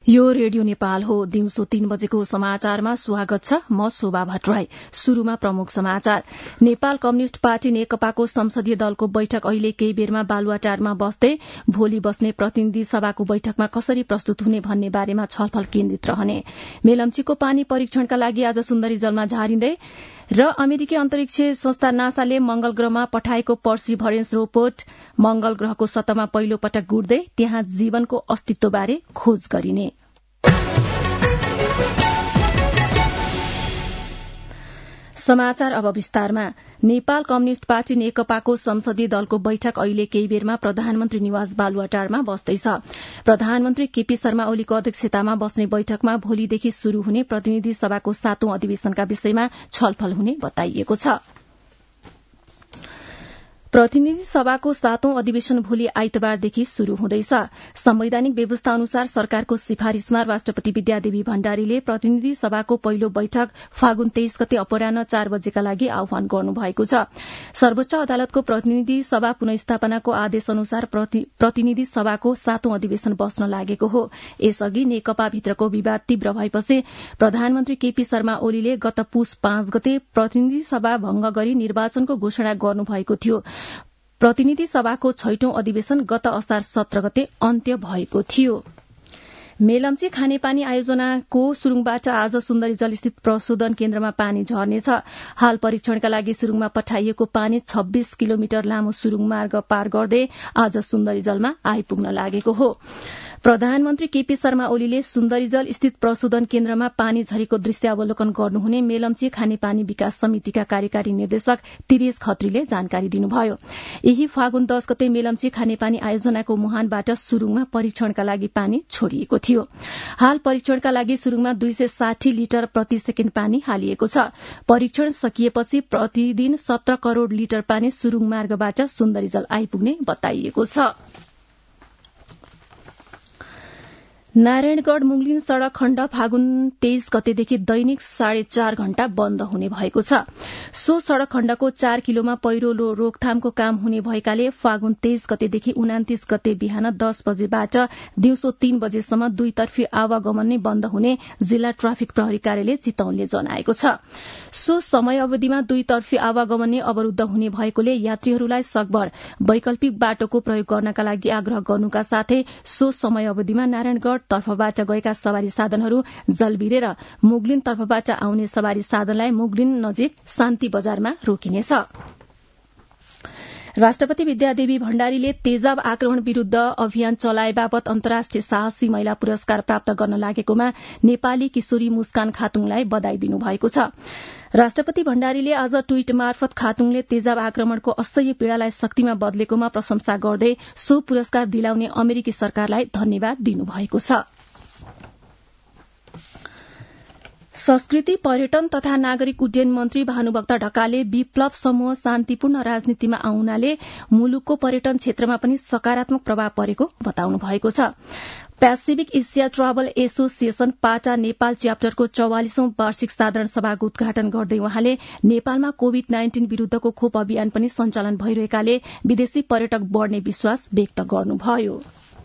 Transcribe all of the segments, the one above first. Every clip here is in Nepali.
यो रेडियो नेपाल हो। दिउँसो 3 बजेको समाचारमा स्वागत छ। म शोभा भट्टराई। शुरूमा प्रमुख समाचार। नेपाल कम्युनिष्ट पार्टी नेकपाको संसदीय दलको बैठक अहिले केही बेरमा बालुवाटारमा बस्दै भोलि बस्ने प्रतिनिधि सभाको बैठकमा कसरी प्रस्तुत हुने भन्ने बारेमा छलफल केन्द्रित रहने। मेलम्चीको पानी परीक्षणका लागि आज सुन्दरी जलमा झारिँदै र अमेरिकी अन्तरिक्ष संस्था नासाले मंगल ग्रहमा पठाएको पर्सिभरेन्स रोबोट मंगल ग्रहको सतहमा पहिलो पटक गुड्दै त्यहाँ जीवनको अस्तित्वबारे खोज गरिने। समाचार अब विस्तारमा। नेपाल कम्युनिष्ट पार्टी नेकपाको संसदीय दलको बैठक अहिले केही बेरमा प्रधानमन्त्री निवास बालुवाटारमा बस्दैछ। प्रधानमन्त्री केपी शर्मा ओलीको अध्यक्षतामा बस्ने बैठकमा भोलिदेखि शुरू हुने प्रतिनिधि सभाको 7औं अधिवेशनका विषयमा छलफल हुने बताइएको छ। प्रतिनिधि सभाको 7औं अधिवेशन भोलि आइतबारदेखि शुरू हुँदैछ। संवैधानिक व्यवस्था अनुसार सरकारको सिफारिशमा राष्ट्रपति विद्यादेवी भण्डारीले प्रतिनिधि सभाको पहिलो बैठक फागुन 23 गते अपराह्न 4 बजेका लागि आह्वान गर्नुभएको छ। सर्वोच्च अदालतको प्रतिनिधि सभा पुनस्थापनाको आदेश अनुसार प्रतिनिधि सभाको 7औं अधिवेशन बस्न लागेको हो। यसअघि नेकपा भित्रको विवाद तीव्र भएपछि प्रधानमन्त्री केपी शर्मा ओलीले गत पुस 5 गते प्रतिनिधि सभा भंग गरी निर्वाचनको घोषणा गर्नुभएको थियो। प्रतिनिधि सभाको 6औं अधिवेशन गत असार 17 गते अन्त्य भएको थियो। मेलम्ची खानेपानी आयोजनाको सुरुङबाट आज सुन्दरी जलस्थित प्रशोधन केन्द्रमा पानी झर्नेछ। हाल परीक्षणका लागि सुरुङमा पठाइएको पानी 26 किलोमिटर लामो सुरुङ मार्ग पार गर्दै आज सुन्दरी जलमा आइपुग्न लागेको हो। प्रधानमन्त्री केपी शर्मा ओलीले सुन्दरीजल स्थित प्रशोधन केन्द्रमा पानी झरेको दृश्य अवलोकन गर्नुहुने मेलम्ची खानेपानी विकास समितिका कार्यकारी निर्देशक तिरेश खत्रीले जानकारी दिनुभयो। यही फागुन 10 गते मेलम्ची खानेपानी आयोजनाको मुहानबाट सुरुङमा परीक्षणका लागि पानी छोडिएको थियो। हाल परीक्षणका लागि सुरुङमा 260 लिटर प्रति सेकेण्ड पानी हालिएको छ। परीक्षण सकिएपछि प्रतिदिन 17 करोड़ लिटर पानी सुरुङ मार्गबाट सुन्दरीजल आइपुग्ने बताइएको छ। नारायणगढ़ मुगलिन सड़क खण्ड फागुन 23 गतेदेखि दैनिक 4.5 घण्टा बन्द हुने भएको छ। सो सड़क खण्डको 4 किलोमा पहिरो रोकथामको काम हुने भएकाले फागुन 23 गतेदेखि 29 गते बिहान 10 बजेबाट दिउँसो 3 बजेसम्म दुईतर्फी आवागमन नै बन्द हुने जिल्ला ट्राफिक प्रहरी कार्यालय चितवनले जनाएको छ। सो समय अवधिमा दुईतर्फी आवागमन नै अवरूद्ध हुने भएकोले यात्रीहरूलाई सकभर वैकल्पिक बाटोको प्रयोग गर्नका लागि आग्रह गर्नुका साथै सो समय अवधिमा नारायणगढ़ तर्फबाट गएका सवारी साधनहरू जलबिरे र मुगलिन तर्फबाट आउने सवारी साधनलाई मुगलिन नजिक शान्ति बजारमा रोकिनेछ। राष्ट्रपति विद्यादेवी भण्डारीले तेजाब आक्रमण विरूद्ध अभियान चलाए बापत अन्तर्राष्ट्रिय साहसी महिला पुरस्कार प्राप्त गर्न लागेकोमा नेपाली किशोरी मुस्कान खातुङलाई बधाई दिनुभएको छ। राष्ट्रपति भण्डारीले आज ट्वीट मार्फत खातुङले तेजाब आक्रमणको असह्य पीड़ालाई शक्तिमा बदलेकोमा प्रशंसा गर्दै सो पुरस्कार दिलाउने अमेरिकी सरकारलाई धन्यवाद दिनुभएको छ। संस्कृति पर्यटन तथा नागरिक उड्डयन मन्त्री भानुभक्त ढकालले विप्लव समूह शान्तिपूर्ण राजनीतिमा आउनाले मुलुकको पर्यटन क्षेत्रमा पनि सकारात्मक प्रभाव परेको बताउनु भएको छ। पेसिफिक एशिया ट्राभल एसोसिएशन पाटा नेपाल च्याप्टरको 44औं वार्षिक साधारण सभाको उद्घाटन गर्दै उहाँले नेपालमा कोविड-19 विरूद्धको खोप अभियान पनि सञ्चालन भइरहेकाले विदेशी पर्यटक बढ़ने विश्वास व्यक्त गर्नुभयो।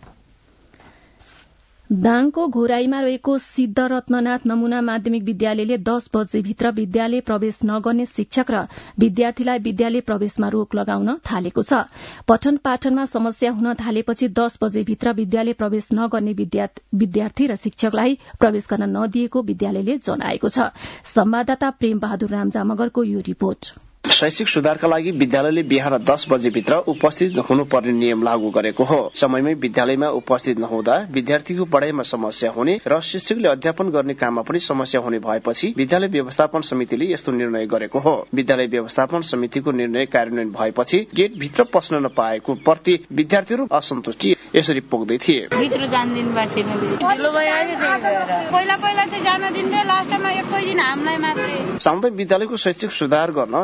दाङको घोराईमा रहेको सिद्धरत्ननाथ नमूना माध्यमिक विद्यालयले 10 बजेभित्र विद्यालय प्रवेश नगर्ने शिक्षक र विद्यार्थीलाई विद्यालय प्रवेशमा रोक लगाउन थालेको छ। पठन पाठनमा समस्या हुन थालेपछि 10 बजेभित्र विद्यालय प्रवेश नगर्ने विद्यार्थी र शिक्षकलाई प्रवेश गर्न नदिएको विद्यालयले जनाएको छ। संवाददाता प्रेम बहादुर रामजा मगरको यो रिपोर्ट। शैक्षिक सुधारका लागि विद्यालयले बिहान 10 बजेभित्र उपस्थित हुनुपर्ने नियम लागू गरेको हो। समयमै विद्यालयमा उपस्थित नहुँदा विद्यार्थीको पढ़ाइमा समस्या हुने र शिक्षकले अध्यापन गर्ने काममा पनि समस्या हुने भएपछि विद्यालय व्यवस्थापन समितिले यस्तो निर्णय गरेको हो। विद्यालय व्यवस्थापन समितिको निर्णय कार्यान्वयन भएपछि गेट भित्र पस्न नपाएको प्रति विद्यार्थीहरू असन्तुष्टि यसरी पोख्दै थिए। भित्र जान्दिन बाछेमा ढिलो भयो अहिले पहिला चाहिँ जान दिन्थे, लास्टमा एकै दिन हामीलाई मात्रै। सामुदायिक विद्यालयको शैक्षिक सुधार गर्न यस्तो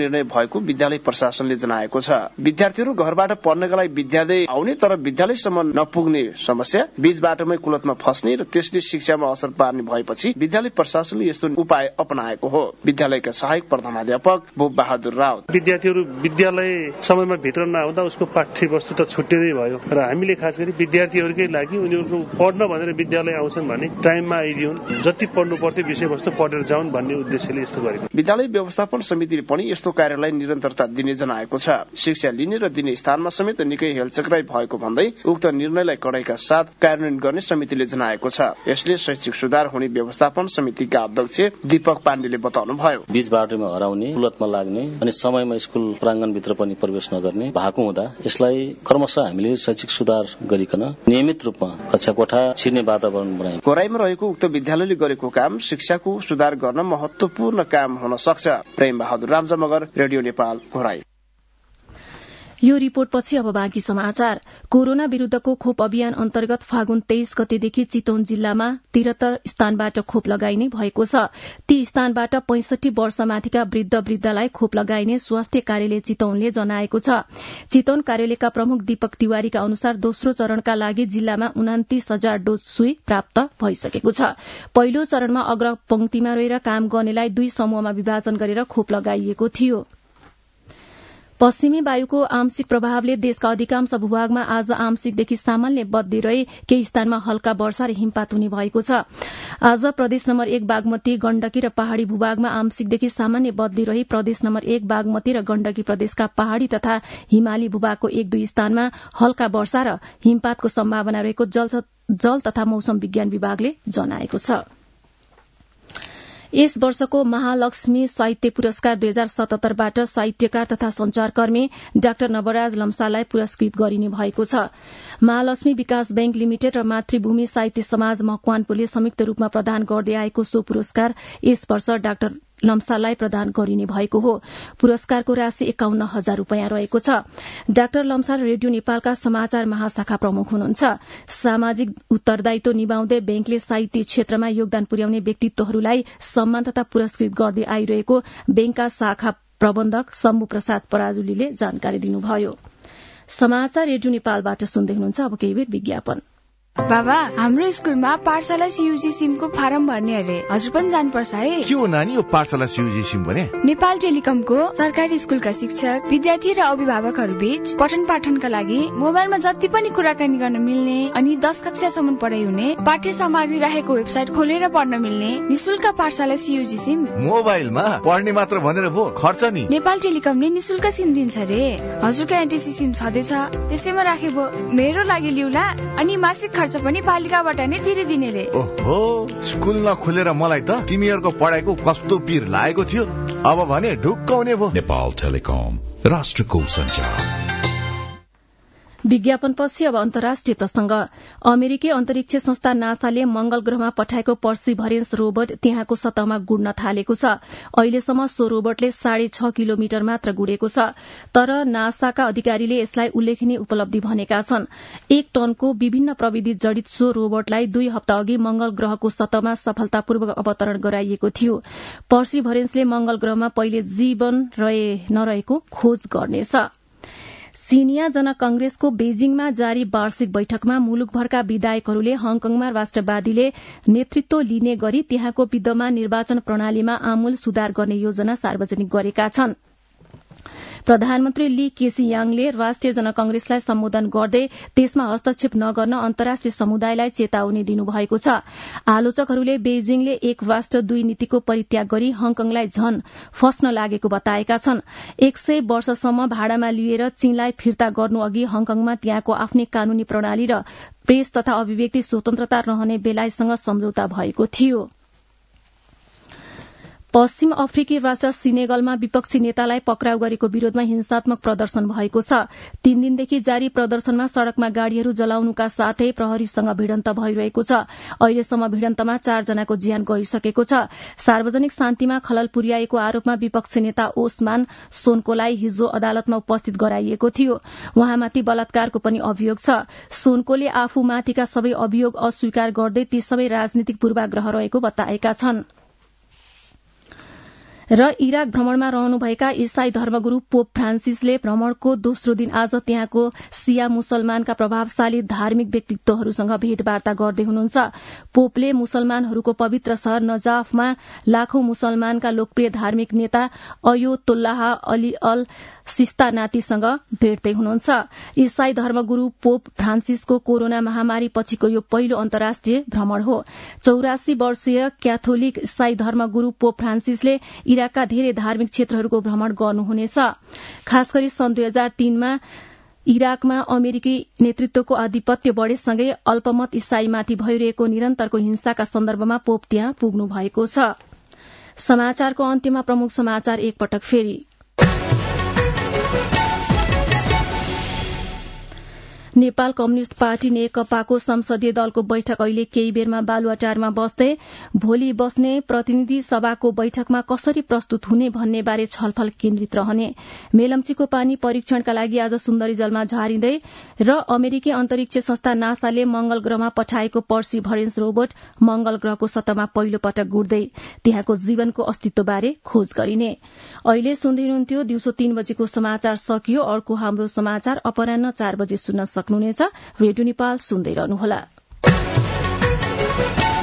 निर्णय भएको विद्यालय प्रशासनले जनाएको छ। विद्यार्थीहरू घरबाट पढ्नका लागि विद्यालय आउने तर विद्यालयसम्म नपुग्ने समस्या, बीच बाटोमै कुलतमा फस्ने र त्यसले शिक्षामा असर पार्ने भएपछि विद्यालय प्रशासनले यस्तो उपाय अपनाएको हो। विद्यालयका सहायक प्रधानाध्यापक भूप बहादुर राउत, विद्यार्थीहरू विद्यालय समयमा भित्र नआउँदा उसको पाठ्य वस्तु त छुट्टिँदै भयो र हामीले खास गरी विद्यार्थीहरूकै लागि उनीहरूको पढ्न भनेर विद्यालय आउँछन् भने टाइममा आइदिउन्, जति पढ्नु पर्थ्यो विषयवस्तु पढेर जाउन् भन्ने उद्देश्यले यस्तो गरेको। विद्यालय व्यवस्थापन समितिले पनि यस्तो कार्यलाई निरन्तरता दिने जनाएको छ। शिक्षा लिने र दिने स्थानमा समेत निकै हेलचक्राइ भएको भन्दै उक्त निर्णयलाई कडाइका साथ कार्यान्वयन गर्ने समितिले जनाएको छ। यसले शैक्षिक सुधार हुने व्यवस्थापन समितिका अध्यक्ष दीपक पाण्डेले बताउनुभयो। बीच बाटोमा हराउने, कुलतमा लाग्ने अनि समयमा स्कुल प्राङ्गणभित्र पनि प्रवेश नगर्ने भएको हुँदा यसलाई क्रमशः हामीले शैक्षिक सुधार गरिकन नियमित रूपमा कक्षा कोठा छिर्ने वातावरण बनायौं। कोराईमा रहेको उक्त विद्यालयले गरेको काम शिक्षाको सुधार गर्न महत्वपूर्ण काम हुन सक्छ। प्रेम बहादुर रामजा मगर, रेडियो नेपाल, कोराई। यो रिपोर्टपछि अब बाँकी समाचार। कोरोना विरूद्धको खोप अभियान अन्तर्गत फागुन 23 गतेदेखि चितवन जिल्लामा 73 स्थानबाट खोप लगाइने भएको छ। ती स्थानबाट 65 वर्षमाथिका वृद्ध वृद्धलाई खोप लगाइने स्वास्थ्य कार्यालय चितवनले जनाएको छ। चितवन कार्यालयका प्रमुख दीपक तिवारीका अनुसार दोस्रो चरणका लागि जिल्लामा 29,000 डोज सुई प्राप्त भइसकेको छ। पहिलो चरणमा अग्रपंक्तिमा रहेर काम गर्नेलाई 2 समूहमा विभाजन गरेर खोप लगाइएको थियो। पश्चिमी वायुको आंशिक प्रभावले देशका अधिकांश भूभागमा आज आंशिकदेखि सामान्य बदली रहे केही स्थानमा हल्का वर्षा र हिमपात हुने भएको छ। आज प्रदेश नम्बर 1 बागमती, गण्डकी र पहाड़ी भूभागमा आंशिकदेखि सामान्य बदली रही प्रदेश नम्बर 1 बागमती र गण्डकी प्रदेशका पहाड़ी तथा हिमाली भूभागको 1-2 स्थानमा हल्का वर्षा र हिमपातको सम्भावना रहेको जल तथा मौसम विज्ञान विभागले जनाएको छ। यस वर्षको महालक्ष्मी साहित्य पुरस्कार 2077बाट साहित्यकार तथा संचारकर्मी डाक्टर नवराज लम्साललाई पुरस्कृत गरिने भएको छ। महालक्ष्मी विकास बैंक लिमिटेड र मातृभूमि साहित्य समाज मकवानपुरले संयुक्त रूपमा प्रदान गर्दै आएको सो पुरस्कार यस वर्ष डाक्टर लम्साललाई प्रदान गरिने भएको हो। पुरस्कारको राशि 51,000 रूपियाँ रहेको छ। डाक्टर लम्साल रेडियो नेपालका समाचार महाशाखा प्रमुख हुनुहुन्छ। सामाजिक उत्तरदायित्व निभाउँदै बैंकले साहित्य क्षेत्रमा योगदान पुर्याउने व्यक्तित्वहरूलाई सम्मान तथा पुरस्कृत गर्दै आइरहेको बैंकका शाखा प्रबन्धक शम्भु प्रसाद पराजुलीले जानकारी दिनुभयो। समाचार रेडियो नेपालबाट सुन्दै हुनुहुन्छ। अब केही बेर विज्ञापन। बाबा, हाम्रो स्कुलमा पाठशाला सीयूजी सिमको फारम भर्ने अरे, हजुर पनि जानुपर्छ है। के हो नानी यो पाठशाला सीयूजी सिम भने? नेपाल टेलिकमको सरकारी स्कुलका शिक्षक, विद्यार्थी र अभिभावकहरू बीच पठन पाठनका लागि मोबाइलमा जति पनि कुराकानी गर्न मिल्ने अनि 10 कक्षासम्म पढाइ हुने पाठ्य सामग्री राखेको वेबसाइट खोलेर पढ्न मिल्ने निशुल्क पाठशाला सीयूजी सिम। मोबाइलमा पढ्ने मात्र भनेर भो, खर्च नि? नेपाल टेलिकमले निशुल्क सिम दिन्छ रे। हजुरको एनटीसी सिम छँदैछ, त्यसैमा राखे भो। मेरो लागि लिउला अनि मासिक खर्च पनि पालिकाबाट नै तिरिदिने रे। ओहो, स्कुल नखोलेर मलाई त तिमीहरूको पढाइको कस्तो पीर लागेको थियो। अब भने ढुक्काउने भो। नेपाल टेलिकम, राष्ट्रको सञ्चार। विज्ञापनपछि अब अन्तर्राष्ट्रिय प्रसंग। अमेरिकी अन्तरिक्ष संस्था नासाले मंगल ग्रहमा पठाएको पर्सिभरेन्स रोबोट त्यहाँको सतहमा गुड्न थालेको छ। अहिलेसम्म सो रोबोटले 6.5 किलोमिटर मात्र गुडेको छ, तर नासाका अधिकारीले यसलाई उल्लेखनीय उपलब्धि भनेका छन्। 1 टनको विभिन्न प्रविधि जडित सो रोबोटलाई 2 हप्ता अघि मंगल ग्रहको सतहमा सफलतापूर्वक अवतरण गराइएको थियो। पर्सिभरेन्सले मंगल ग्रहमा पहिले जीवन नरहेको खोज गर्नेछ। चीनिया जनकांग्रेसको बेजिङमा जारी वार्षिक बैठकमा मुलुकभरका विधायकहरूले हङकङमा राष्ट्रवादीले नेतृत्व लिने गरी त्यहाँको विद्यमान निर्वाचन प्रणालीमा आमूल सुधार गर्ने योजना सार्वजनिक गरेका छन्। प्रधानमन्त्री ली केसियाङले राष्ट्रिय जनकांग्रेसलाई सम्बोधन गर्दै त्यसमा हस्तक्षेप नगर्न अन्तर्राष्ट्रिय समुदायलाई चेतावनी दिनुभएको छ। आलोचकहरूले बेजिङले 1 राष्ट्र 2 नीतिको परित्याग गरी हङकङलाई झन फस्न लागेको बताएका छन्। 100 वर्षसम्म भाडामा लिएर चीनलाई फिर्ता गर्नु अघि हङकङमा त्यहाँको आफ्नै कानूनी प्रणाली र प्रेस तथा अभिव्यक्ति स्वतन्त्रता रहने बेलायतसँग सम्झौता भएको थियो। पश्चिम अफ्रिकी राष्ट्र सिनेगलमा विपक्षी नेतालाई पक्राउ गरेको विरोधमा हिंसात्मक प्रदर्शन भएको छ। 3 दिनदेखि जारी प्रदर्शनमा सड़कमा गाड़ीहरू जलाउनुका साथै प्रहरीसँग भिडन्त भइरहेको छ। अहिलेसम्म भिडन्तमा 4 जनाको ज्यान गइसकेको छ। सार्वजनिक शान्तिमा खलल पुर्याएको आरोपमा विपक्षी नेता ओस्मान सोन्कोलाई हिजो अदालतमा उपस्थित गराइएको थियो। उहाँमाथि बलात्कारको पनि अभियोग छ। सोन्कोले आफूमाथिका सबै अभियोग अस्वीकार गर्दै ती सबै राजनीतिक पूर्वाग्रह रहेको बताएका छन्। र इराक भ्रमणमा रहनुभएका ईसाई धर्मगुरू पोप फ्रान्सिसले भ्रमणको दोस्रो दिन आज त्यहाँको सिया मुसलमानका प्रभावशाली धार्मिक व्यक्तित्वहरूसँग भेटवार्ता गर्दै हुनुहुन्छ। पोपले मुसलमानहरूको पवित्र शहर नजाफमा लाखौं मुसलमानका लोकप्रिय धार्मिक नेता अयोतुल्लाह अली अल सिस्तानातीसँग भेट्दै हुनुहुन्छ। ईसाई धर्मगुरू पोप फ्रान्सिसको कोरोना महामारी पछिको यो पहिलो अन्तर्राष्ट्रिय भ्रमण हो। 84 वर्षीय क्याथोलिक ईसाई धर्मगुरू पोप फ्रान्सिसले इराकका धेरै धार्मिक क्षेत्रहरूको भ्रमण गर्नुहुनेछ। खास गरी सन् 2003मा इराकमा अमेरिकी नेतृत्वको आधिपत्य बढ़ेसँगै अल्पमत ईसाईमाथि भइरहेको निरन्तरको हिंसाका सन्दर्भमा पोप त्यहाँ पुग्नु भएको छ। समाचारको अन्त्यमा प्रमुख समाचार एकपटक फेरि। नेपाल कम्युनिष्ट पार्टी नेकपाको संसदीय दलको बैठक अहिले केही बेरमा बालुवाटारमा बस्दै भोलि बस्ने प्रतिनिधि सभाको बैठकमा कसरी प्रस्तुत हुने भन्ने बारे छलफल केन्द्रित रहने। मेलम्चीको पानी परीक्षणका लागि आज सुन्दरी जलमा झारिँदै र अमेरिकी अन्तरिक्ष संस्था नासाले मंगल ग्रहमा पठाएको पर्सिभरेन्स रोबोट मंगल ग्रहको सतहमा पहिलो पटक गुड्दै त्यहाँको जीवनको अस्तित्वबारे खोज गरिने। अहिले सुन्दै हुनुहुन्थ्यो दिउँसो 3 बजेको समाचार सकियो। अर्को हाम्रो समाचार अपराह्न 4 बजे सुन्न सक्नुहुनेछ। रेडियो नेपाल सुन्दै रहनुहोला।